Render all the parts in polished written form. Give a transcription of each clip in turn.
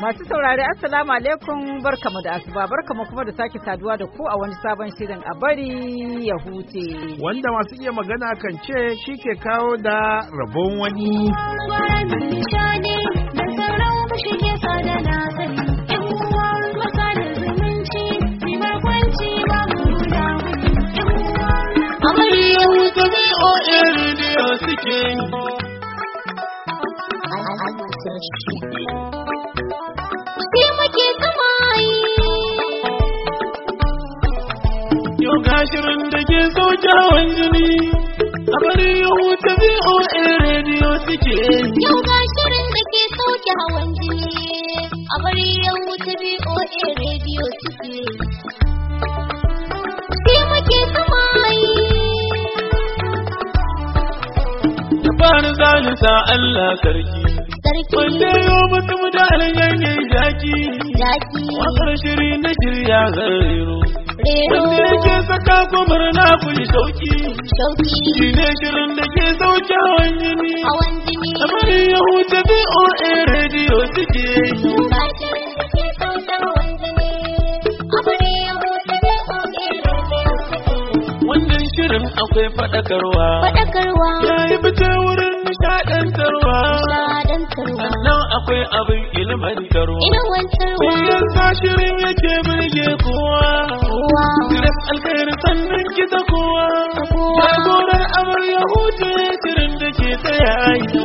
Masu saurari Assalamu alaikum barkamu da asuba barkamu kuma da sake saduwa da ku a wani sabon shirin a bari ya huce. Wanda masu iya magana kan ce shi ke kawo da rabon wani. Yau gashirin da ke sauke hawan jini a bari ya huta VOA rediyo suke. Yau gashirin da ke sauke hawan jini a bari ya huta VOA rediyo suke. Sai muke samayi. Da fara zalunsa Allah sarki. Wanda yau mutum da alayyayin jaki. Wakar shiri na shirya zarero. Wanda yake saka kumar na kuyi sauki. Shi ne shirin da ke sauke hawan jini. Kamar ya huta VOA rediyo suke. Wannan shirin akwai faɗakarwa. Ya yi fice wurin nishaɗantarwa. Sannan akwai abin ilmantarwa. Kuyan sa shirin yake birge kowa. Gidan alkhairi sannan kita kowa. Jagorar amarya hutu shirin da ke tsaya yi.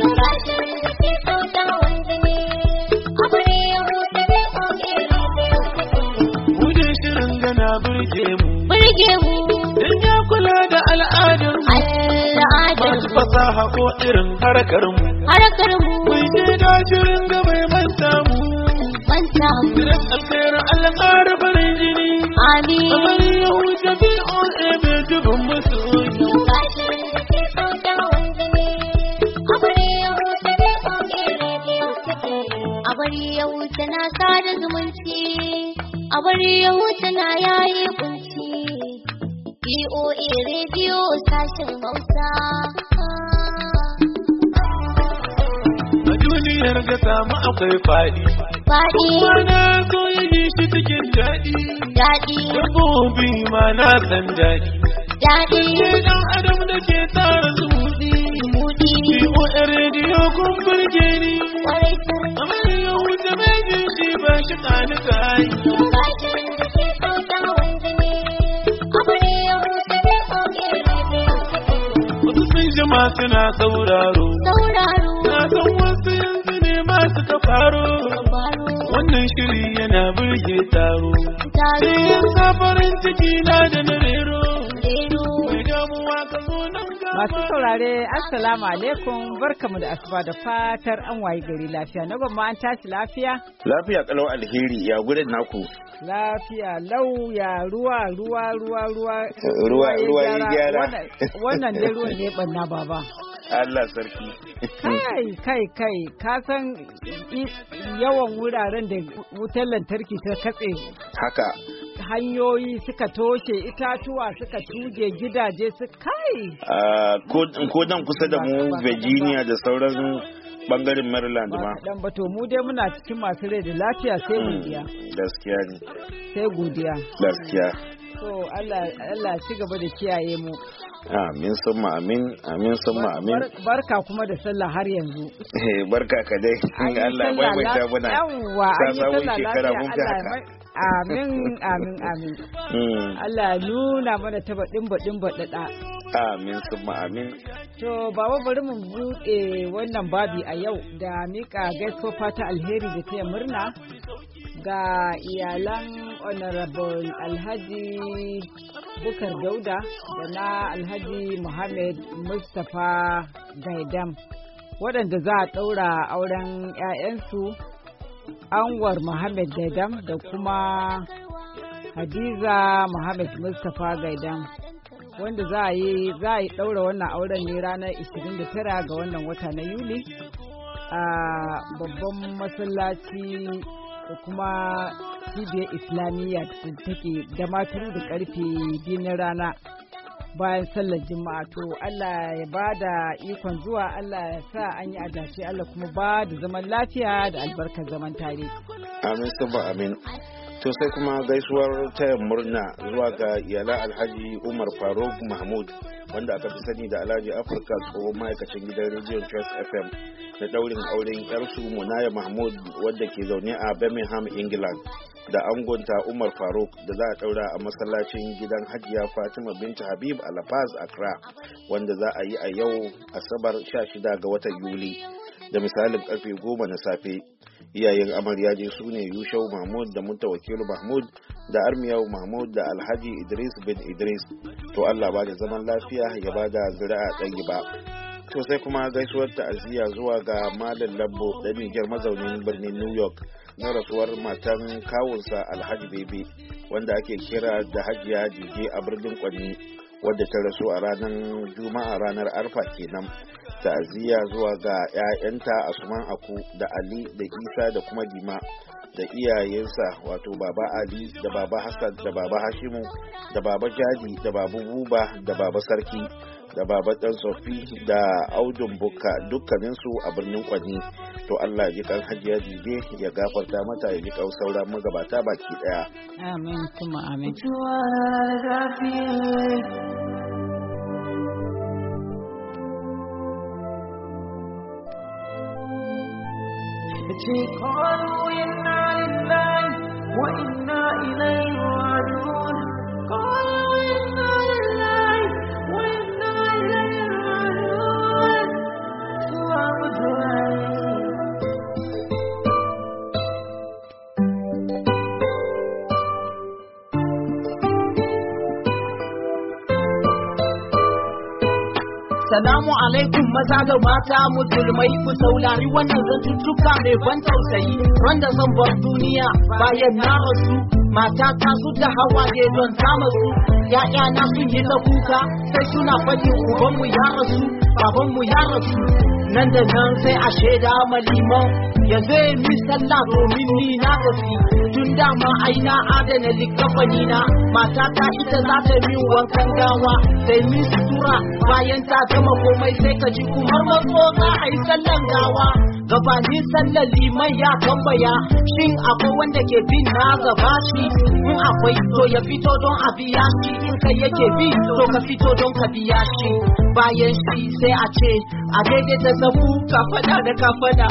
Hudun shirin gana birge mu. Dan ya kula da al'adar mu. Masu fasaha ko irin harkar mu. Mun je da shirin ga bai manta mu. Gidan alkhairu Allah ƙara farin jini. Kamar ya huce VOA bai jibin musu. Abari ya wuce na sada zumunci. Abari ya wuce na yayi kunci. VOA rediyo sashen Hausa. A duniyar ga samu akwai faɗi. Kuma na so ya yi shi cikin daɗi. Dabbobi ma na san daɗi. Ke ɗan adam da ke tsara zumuɗi. VOA rediyo kun burge ni. Kamar ya huce mai jin shi ba shi ƙani kayi. Jama'a suna sauraro. Na san wasu yanzu ne masu kafaro. Wannan shiri yana burge taro. Sai safarin ciki na da na rero. Mai damuwa ka zo nan gaba. Masu saurare Assalamu alaikum barkamu da asuba da fatar an wayi gari lafiya. Na gwamma an tashi lafiya? Lafiya kalau alheri ya gudun naku. Lafiya lau ya ruwa ya gyara. Wannan dai ruwan ne banna baba. Allah sarki. Kai ka san yawan wuraren da wutar lantarki ta katse. Haka. Hanyoyi suka toshe, itatuwa suka tuje, gidaje su kai. Ko dan kusa da mu Virginia da sauran bangaren Maryland ma. Dan bato mu dai muna cikin masu rai da lafiya sai godiya. Gaskiya ne. Sai godiya. Gaskiya. So Allah ci gaba da kiyaye mu. Amin summa amin barka kuma da sallah har yanzu. Barka ka dai Allah bai mai ta muna yawa an yi sallah lafiya Allah amin Allah ya nuna mana ta baɗin baɗaɗa. Amin summa amin. To baba bari mu buɗe wannan babi a yau da mika gaisuwa fata alheri da taya murna ga iyalan honorable Alhaji Bukar Dauda da na Alhaji Muhammad Mustapha Gaidam waɗanda za a ɗaura auren 'ya'yansu Anwar Muhammad Gaidam da kuma Hadiza Muhammad Mustapha Gaidam wanda za a yi ɗaura wannan auren ne ranar 29 ga wannan wata na Yuli a babban masallaci da kuma cibiyar islamiyya da take da maturu da karfe 2 na rana bayan sallar juma'a. To Allah ya ba da ikon zuwa, Allah ya sa an yi adace, Allah kuma ba da zaman lafiya da albarkar zaman tare. Amin sabba amin. To sai kuma gaisuwar taya murna zuwa ga iyalan Alhaji Umar Faruk Mahmud wanda aka fi sani da Alhaji Afirka, tsohon ma'aikacin gidan rediyon Trust FM, da daurin auren yarsu Munaya Mahmud wadda ke zaune a Birmingham, England, da angonta Umar Faruk da za a daura a masallacin gidan Hajiya Fatima binta Habib a La Paz, Accra, wanda za a yi a yau Asabar 16 ga watan Yuli da misalin karfe 10 na safe. Iyayen amarya je su ne Yushau Mahmud da Mutawakilu Mahmud da Armiyau Mahmud da Alhaji Idris bin Idris. To Allah ba da zaman lafiya ya ba da zuri'a ɗaya ba. To sai kuma gaisuwar ta'aziyya zuwa ga Malam Labbo da Niger mazaunin birnin New York na rasuwar matan kawunsa Alhaji Bebe wanda ake kira da Hajiya Jije a birnin Kwanni, wadda ta rasu a ranar Juma'a, ranar Arfa kenan. Ta'aziyya zuwa ga 'ya'yanta Asuman Aku da Ali da Isa da kuma Dima, da iyayensa wato Baba Ali da Baba Hassan da Baba Hashimu da Baba Jadi da Babu Buba da Baba Sarki da Baba Dan Sofi da Audun Bukka, dukkaninsu a birnin Kwani. To Allah ya ji kan Hajiya Jibe, ya gafarta mata, ya ji kan sauran magabata baki daya. Amin kuma amin. قالوا إنا لله وإنا إليه راجعون قالوا إنا لله وإنا إليه راجعون سلام الدعاء. Salamu alaikum maza da mata musulmai, ku saurari wannan zantuttuka mai ban tausayi. Randa zan bar duniya bayan na rasu, mata ta su da hawaye don ta masu. Ya'ya na sun yi ta kuka sai suna faɗin ubanmu ya rasu, babanmu ya rasu. Nan da nan sai a shaida maliman ya zai mi sallah domin ni na gafi. Tun dama ai na adana likafani na, mata ta ita za ta min wankan gawa, sai mi sutura bayan ta gama komai sai ka ji kumar matso za a yi sallan gawa. Gabanin sallar liman ya tambaya shin akwai wanda ke bin na gaba shi, in akwai to ya fito don a biya shi, in kai yake bi to ka fito don ka biya shi. Bayan shi sai a ce a daidaita zamu kafada da kafada.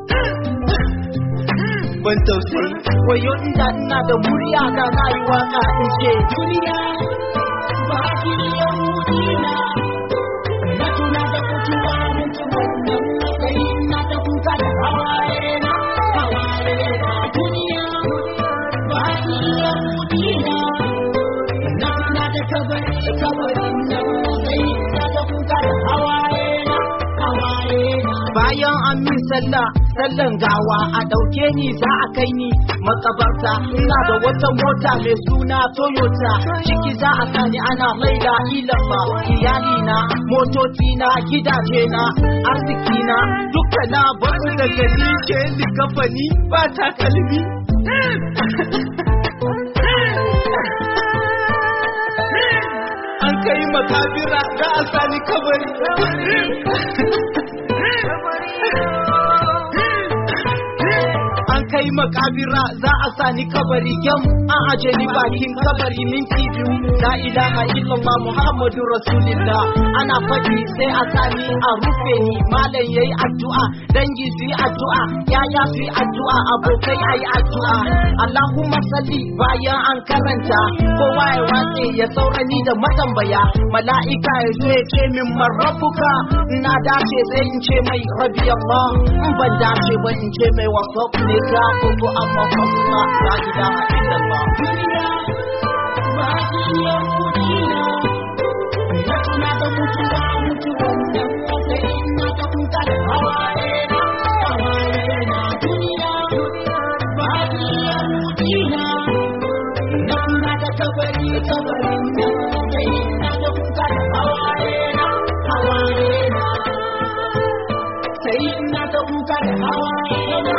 Ban tausayi wayo inda ina da murya da na yi waka in ce duniya ba ki yahudina na tuna da kutuwa mutuwa sai na ta kuka da hawaye na duniya ba ki yahudina na tuna da kabarin nan sai na ta kuka da hawaye na. Bayan an min sallan gawa a ɗauke ni za a kai ni makabarta. Ina da wata mota mai suna Toyota, ciki za a sani ana laida ilamba. Iyalina, motocina, gidajena, arzikina duka na bar su da gani ke likafani ba takalmi. An kai makabira za a sani kabari. Kai makabira za a sani kabari yam an aje ni bakin kabari minti biyu. La ilaha illallah Muhammadu Rasulullah ana faɗi sai a sani a rufe ni. Malam yayi addu'a, dangi su yi addu'a, yaya su yi addu'a, abokai ayi addu'a. Allahumma salli bayan an karanta kowa ya watse ya saurani da matambaya. Mala'ika ya zo ya ce min marabbuka, ina dace sai in ce mai rabbi Allah, in ban dace ba in ce mai wasaf ne ka ko amma kuma la ilaha illallah. Duniya ba ki yahudina na tuna da mutuwa sai na ta kuka da hawaye na. Duniya ba ki yahudina na tuna da kabarin nan sai na ta kuka da hawaye na. Sai na ta kuka da hawaye na.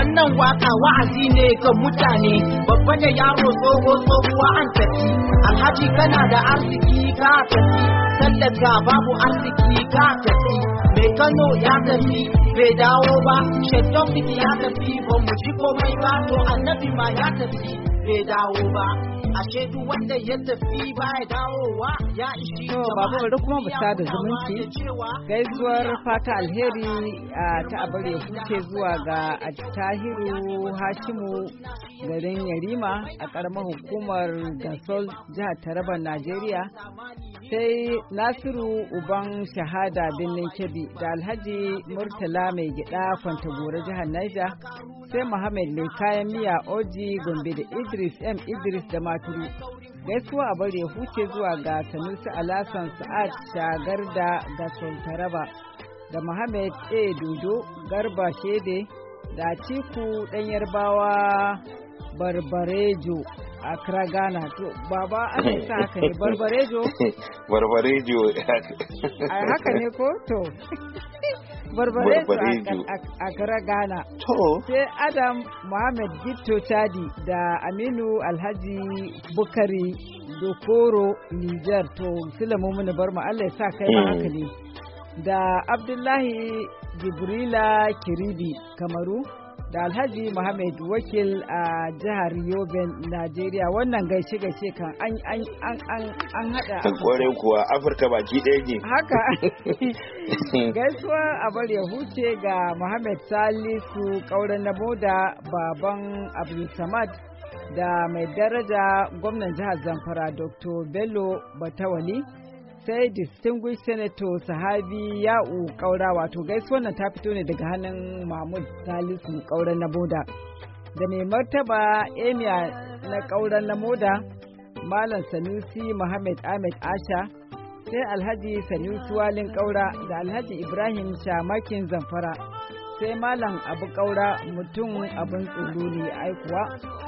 wannan waka wa'azi ne ga mutane babba da yaro tsohuwa an tafi alhaji kana da arziki ka tafi tallaka babu arziki ka tafi mai Kano ya tafi bai dawo ba Sheikh ya tafi ba mu ji komai ba to annabi ma ya tafi bai dawo ba ashe duk wanda ya tafi ba ya dawowa ya ishi to babu bari kuma mu sada zumunci gaisuwar fata alheri ta abare kuke zuwa ga Tahiru Hashimu garin Yarima a karamar hukumar Gasol jihar Taraba Najeriya sai Nasiru Uban Shahada Birnin Kebbi da Alhaji Murtala Mai Gida Kwantagora jihar Niger sai Muhammad Mai Kayan Miya Oji Gombe da Idris M Idris da Maturu gaisuwa a bare huce zuwa ga Sanusi Alasan Sa'ad Shagar da Gasol Taraba da Muhammad A Dodo Garba Shede da Ciku Dan Yarbawa Barbarejo Accra Ghana to baba an sa haka ne Barbarejo ai haka ne ko to Barbarejo Accra Ghana to sai Adam Muhammad Gitto Chadi da Aminu Alhaji Bukari Dokoro Niger to Sulamu mun bar mu Allah ya sa kai ma haka ne da Abdullahi Jibrila Kiribi Kamaru da Alhaji Muhammad Wakil a jihar Yoben Najeriya wannan gaishe kan an hada kware kuwa Afirka baki ɗaya ne haka gaisuwa a bar ya huce ga Muhammad Salisu Kauran Nabo da baban Abdul Samad da mai daraja gwamnan jihar Zamfara Dr. Bello Batawali sai distinguished senator Sahabi Ya'u Kaura wato gaisuwar nan ta fito ne daga hannun Mahmud Salisu Kauran na Boda da mai martaba Emia na Kauran na Moda Malam Sanusi Muhammad Ahmed Asha sai Alhaji Sanusi Walin Kaura da Alhaji Ibrahim Shamakin Zamfara sai Malam Abu Kaura mutum abin tsoro ne aikuwa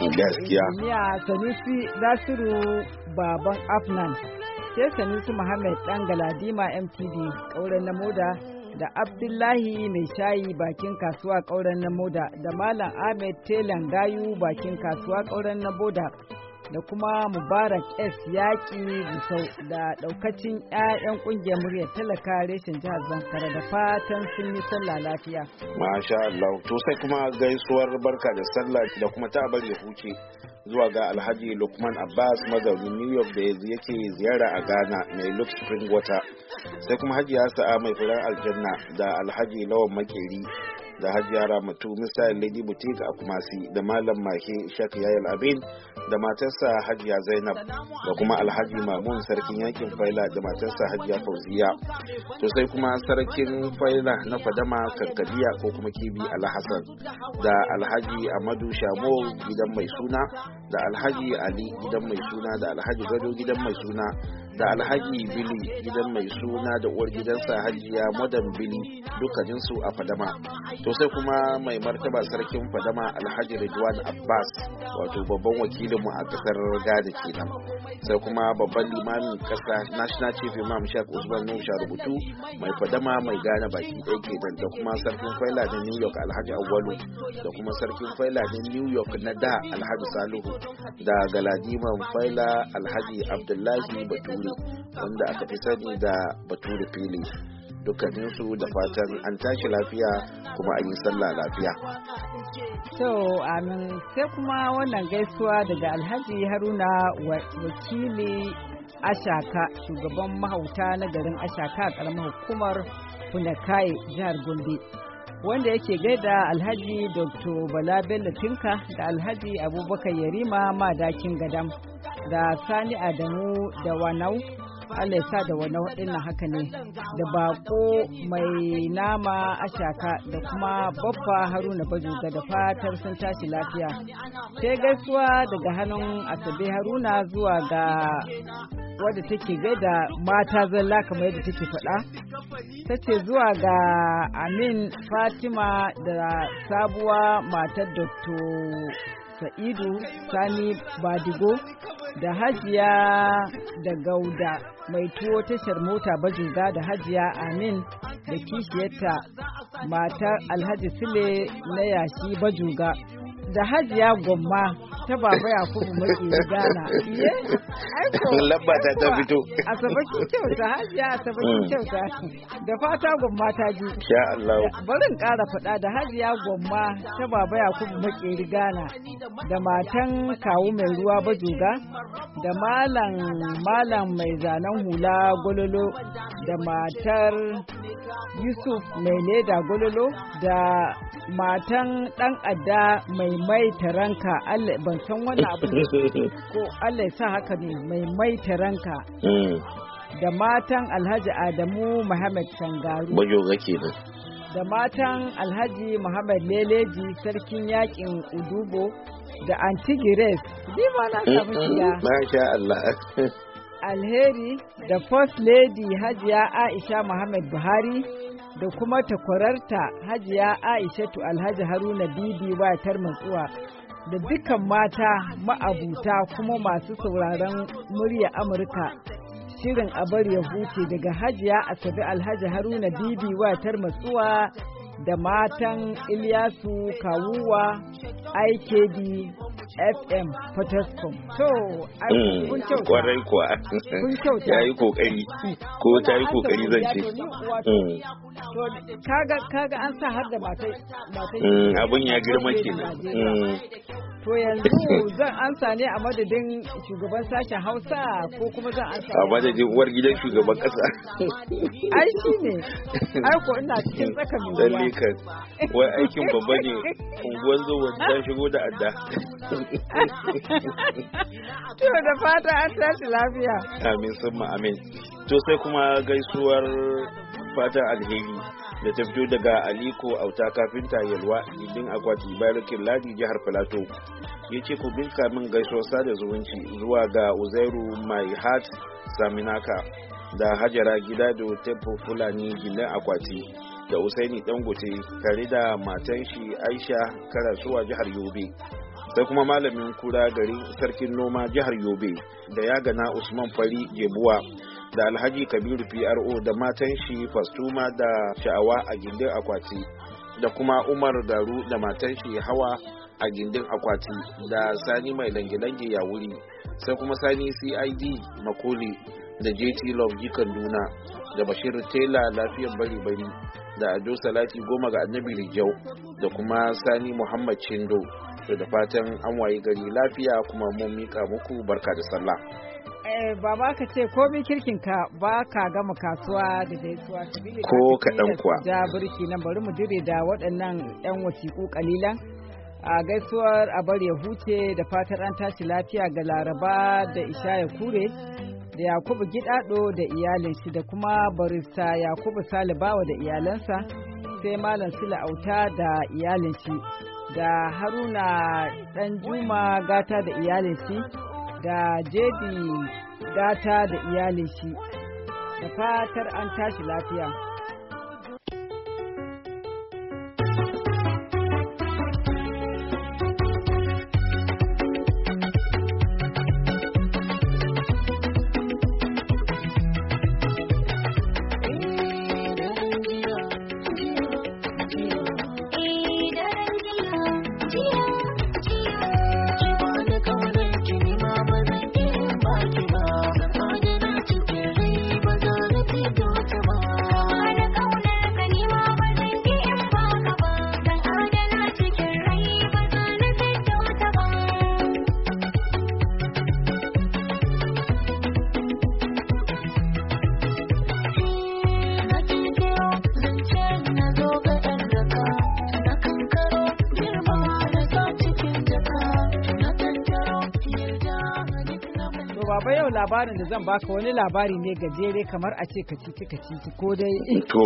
gaskiya Sanusi Nasiru baban Afnan sai Sanusi Muhammad dan Galadima MTV Kauran na Moda da Abdullahi Mai Shayi bakin kasuwa Kauran na Moda da Malam Ahmed Telan Gayu bakin kasuwa Kauran na Moda da kuma Mubarak S Yaki Gusau da daukacin ƴaƴan kungiyar muryar talaka reshen jihar Zamfara da fatan sun yi sallah lafiya. Masha Allah to sai kuma gaisuwar barka da sallah da kuma ta bari huce zuwa ga Alhaji Lukman Abbas mazaunin New York da yake ziyara a Ghana mai Lux Spring Water sai kuma Hajiya Sa'a mai furen aljanna da Alhaji Lawan Makeri da Hajiya Ramatu Mr. Lady Boutique a Kumasi da Malam Mahe Shak Yayal Abin da matarsa Hajiya Zainab da kuma Alhaji Mamun sarkin yakin Faila da matarsa Hajiya Fauziya to sai kuma sarkin Faila na Fadama Kankadiya ko kuma Kibi Alhassan da Alhaji Amadu Shamo gidan mai suna da Alhaji Ali gidan mai suna da Alhaji Gado gidan mai suna da Alhaji Bili gidan mai suna da uwar gidansa Hajiya Madan Bili dukkaninsu a Fadama to sai kuma mai martaba sarkin Fadama Alhaji Ridwan Abbas wato babban wakilinmu a kasar Ghana kenan sai kuma babban limamin kasa National Chief Imam Sheikh Usman Nusha rubutu mai Fadama mai Ghana baki ɗaya kenan da kuma sarkin Faila da New York Alhaji Awwalu da kuma sarkin Faila da New York na da Alhaji Salihu da Galadiman Faila Alhaji Abdullahi Bature wanda aka fi sani da Bature Fili dukkaninsu da fatan an tashi lafiya kuma an yi sallah lafiya. To amin sai kuma wannan gaisuwa daga Alhaji Haruna wakili Ashaka shugaban mahauta na garin Ashaka a karamar hukumar Funakai jihar Gombe wanda yake gaida Alhaji Dr. Bala Bello Tinka da Alhaji Abubakar Yarima Madakin Gadam da Sani Adamu da Wanau Allah ya sa da wani waɗannan haka ne da bako mai nama Ashaka da kuma babba Haruna Bajoga da fatar sun tashi lafiya sai gaisuwa daga hannun Asabe Haruna zuwa ga wadda take gaida mata zalla kamar yadda take faɗa ta ce zuwa ga Amin Fatima da sabuwa matar Dr. Sa'idu Sani Badigo da Hajiya da Gauda mai tuwo tashar mota Bajoga da Hajiya Amin da kishiyarta matar Alhaji Sule na yashi Bajuga, da Hajiya Gwamma ta Baba Yakubu Makeri Ghana. Lamba ta fito. Asabakin kyauta, Hajiya Asabakin kyauta. Da fata Gwamma ta ji. Sha Allah. Barin ƙara faɗa da Hajiya Gwamma ta Baba Yakubu Makeri Ghana, da matan Kawu Mai Ruwa Bajuga, da Malam Mai Zanen Hula Gololo, da matar Yusuf Mai Leda Gololo, da matan ɗan adda mai taranka. Allah ban san wannan abu ko Allah ya sa haka ne, mai taranka. Da matan Alhaji Adamu Muhammad Sangaru Bajoga kenan. Da matan Alhaji Muhammad Leleji sarkin yakin Udubo, da Antigires ni ma na samu shiga. Masha Allah. Alheri, da First Lady Hajiya Aisha Muhammad Buhari, da kuma takwararta Hajiya Aishatu Alhaji Haruna Bibi watar matsuwa, da dukkan mata ma'abuta kuma masu sauraron murya Amurka. Shirin a bari ya huce daga Hajiya Asabe Alhaji Haruna Bibi watar matsuwa, da matan Ilyasu Kawuwa IKD FM Potoscom. To, kun kyauta. Kwarai kuwa. Kun kyauta. Ya yi kokari. Ko ta yi kokari zan ce. To, kaga an sa har da matai. Abin ya girma kenan. To yanzu zan ansa ne a madadin shugaban sashen Hausa ko kuma zan ansa a madadin uwar gidan shugaban kasa. Ai shi ne. Ai ko ina cikin tsaka mai wuya. Lalle kan. Wai aikin babba ne. Unguwan zuwa ta shigo da adda. To da fata an tashi lafiya. Amin summa amin. To sai kuma gaisuwar fatan alheri da ta fito daga Aliko Auta kafinta Yalwa gindin akwati Barikin Ladi jihar Filato. Ya ce ku binka min gaisuwar sada zumunci zuwa ga Uzairu Mai Hat Saminaka, da Hajara Gidado Tempo Fulani gindin akwati, da Usaini Dangote tare da matan shi Aisha Karasuwa jihar Yobe. Sai kuma malamin kura garin sarkin noma jihar Yobe, da ya gana Usman Fari Gebuwa, da Alhaji Kabiru PRO da matan shi Fastuma da Sha'awa a gindin akwati, da kuma Umar Garu da matan shi Hawa a gindin akwati, da Sani Mai Lange-Lange ya wuri, sai kuma Sani CID Makoli, da JT Love Jikanduna, da Bashir Tela Lafiyan Bari-Bari, da Ado Salati Goma ga Annabi Rijau, da kuma Sani Muhammad Chindo. Da fatan an waye gari lafiya kuma mun mika muku barka da sallah. Baba ka ce komai kirkinka ba ka gama kasuwa da gaisuwa. Ko kaɗan kuwa. Ja birki nan bari mu dire da waɗannan 'yan wasiƙu ƙalilan. A gaisuwar a bari ya huce da fatar an tashi lafiya ga Laraba da Ishaya Kure, da Yakubu Gidado da iyalin shi, da kuma barista Yakubu Salibawa da iyalansa, sai Malam Sula Auta da iyalin shi, da Haruna Danjuma Gata da iyalin shi, da Jedi Gata da iyalin shi, da fatar an tashi lafiya. Baba yau labarin da zan baka wani labari ne gajere kamar a ce kacici ko dai. To.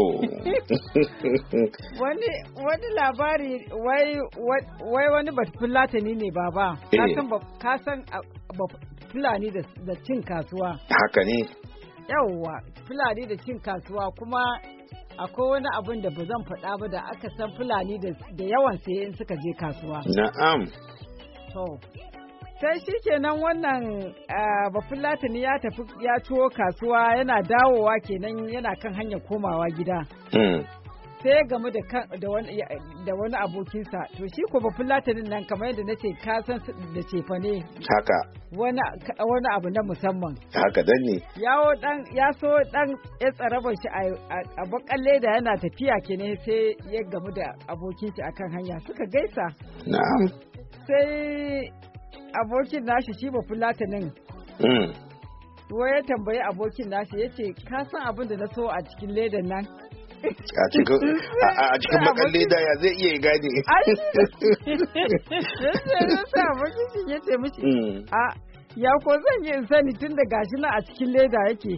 wani labari wai wani Bafulatani ne baba. Ka san Fulani da cin kasuwa. Haka ne. Yawwa Fulani da cin kasuwa kuma akwai wani abin da ba zan faɗa ba da aka san Fulani da yawan saye in suka je kasuwa. Na'am. To. Sai shi kenan wannan Bafulatani ya tafi ya ciwo kasuwa yana dawowa kenan yana kan hanyar komawa gida. sai ya gamu da wani abokinsa to shi ko bafulatanin nan kamar yadda nace ka san da cefa ne haka wani abu na musamman haka dan ne ya so dan ya tsarabar shi a bakan leda yana tafiya kenan sai ya gamu da abokin shi akan hanya suka gaisa na'am sai abokin nashi shi bafulatanin ya tambayi abokin nashi yace ka san abin da na so a cikin ledan nan a cikin bakan leda ya zai iya gane sai abokin shi ya ce mishi a ya ko zan yi in sani tun da gashi na a cikin leda yake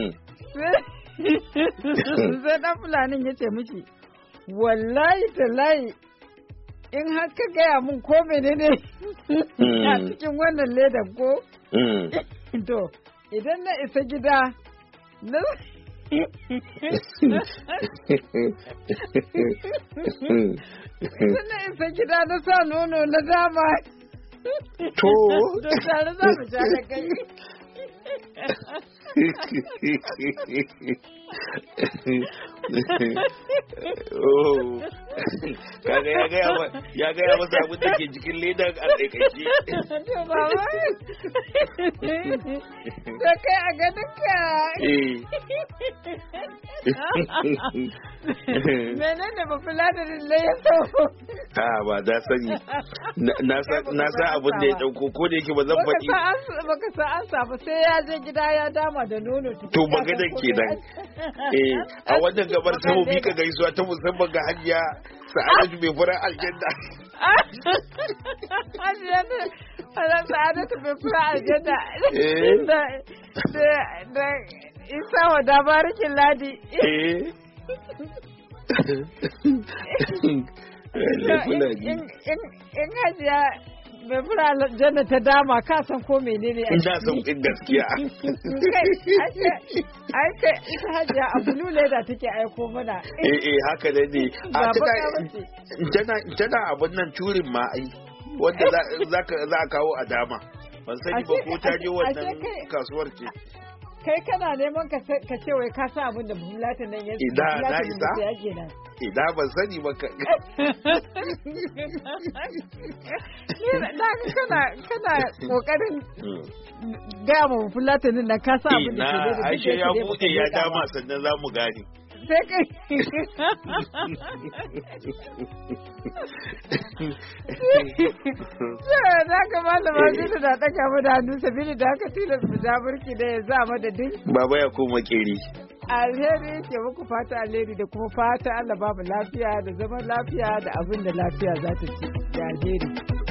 sai dan fulanin ya ce mishi wallahi tallahi in har ka gaya mun ko menene a cikin wannan ledan ko to idan na isa gida na Sannan isa gida na sa nono na dama. To tare za mu sha da kai. Kaga ya gaya masa abin da ke jikin ledan a tsaikaci. To baba, da kai a ganin ka. Menene ba fula da rille ya so? Ba da sani. Na sa abin da ya dauko ko da yake ba zan faɗi. Baka sa an samu sai ya je gida ya dama da nono. To maganar kenan. A wannan gabar ta mu bi ka gaisuwa ta musamman ga hajiya Sa'adatu mai furar aljanna. Sa'adatu mai furar aljanna. Da isa wa dabarikin ladi. In hajiya mai fura aljanna ta dama ka san ko menene a ina son in gaskiya ai kai ita hajiya a bulu leda take aiko mana haka ne tana abun nan turin ma ai wanda za a kawo a dama ban sani ba ko ta je wannan kasuwar ce kai kana neman ka ce wai ka sa abin da bulatan nan yanzu na isa idan ban sani ba ka kana kokarin gaya ma bulatan nan ka sa abin da ke da Aisha ya bude ya dama sannan za mu gane sai kai za ka malama zai da ɗaga mu da hannu sabili da haka tilas mu ja burki da ya za madadin baba ya koma keri alheri ke muku fata alheri da kuma fata Allah babu lafiya da zaman lafiya da abin da lafiya za ta ci da alheri